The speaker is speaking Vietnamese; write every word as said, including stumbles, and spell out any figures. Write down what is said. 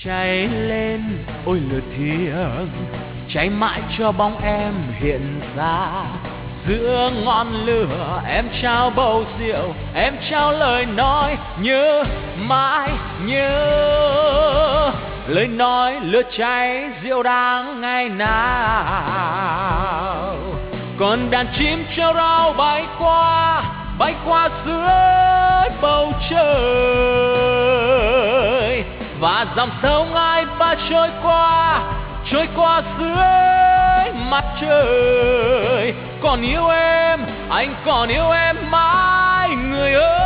cháy lên ôi lửa thiêng, cháy mãi cho bóng em hiện ra. Giữa ngọn lửa em trao bầu rượu, em trao lời nói nhớ mãi nhớ. Lời nói lửa cháy rượu đắng ngày nào. Còn đàn chim treo rao bay qua, bay qua dưới bầu trời. Và dòng sông ai ba trôi qua, trôi qua dưới mặt trời. Còn yêu em, anh còn yêu em mãi người ơi.